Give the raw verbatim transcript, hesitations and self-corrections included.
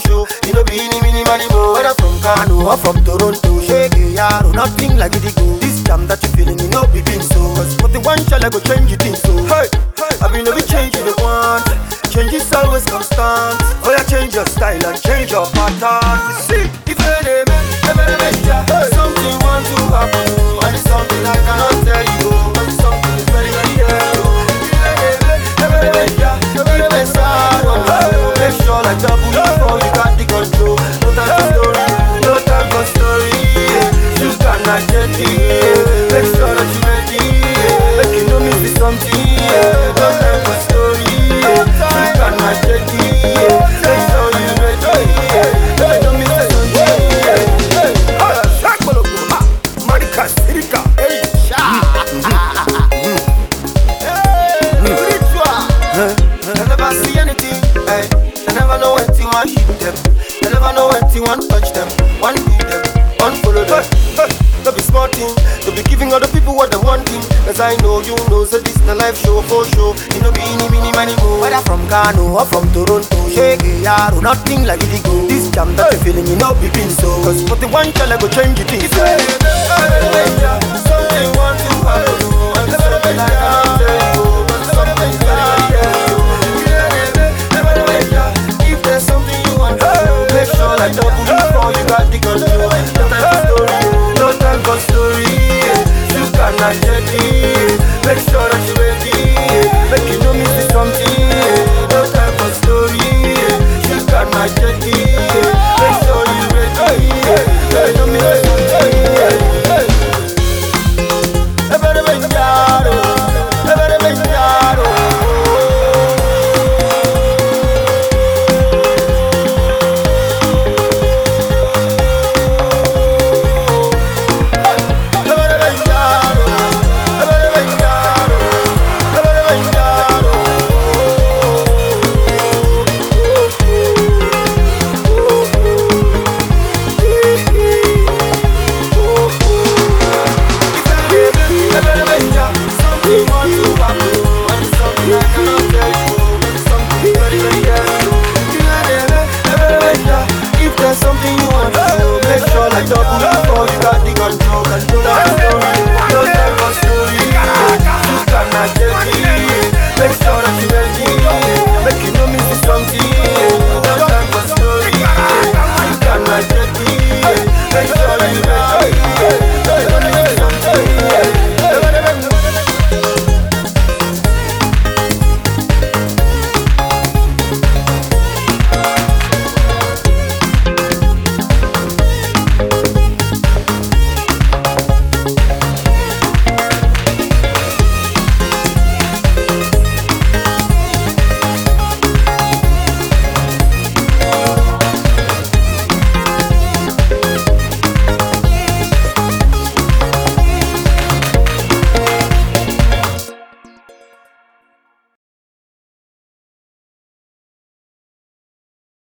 show. You know be any mini money mo. Whether from Kano or from Toronto, shake it, yaro, nothing like it go. This jam that you feeling, you know be been so. Cause for the one shall I go change it in so. Hey, I mean every change you want. Change is always constant. Oh yeah, change your style and change your pattern. See, if any man, never make ya. Something want to happen, and it's something I cannot tell you. But it's something is very very real. Make sure like double before you got the control. No time for story, no time for story. You cannot get it. Make sure that you ready. Make you know me see something. No time for story. You cannot get it. Make sure you ready. Make you know me see something. Shaq Maloko, Marika, Sirika, hey, Shaq. I never see anything, hey. I never know when to want hit them. I never know when to want touch them. One do them, unfollow them. Hey, don't be smarting, don't be giving other people what they wanting. Cause I know you know, so this is a life show for show. You know be any mini money mo. Whether from Kano or from Toronto, shake it, yaro, nothing like it go. This jam that you feeling, you know be been so. Cause for the one shall I go change it. If something want to happen, and something like I tell you, something like if there's something you want, make sure like double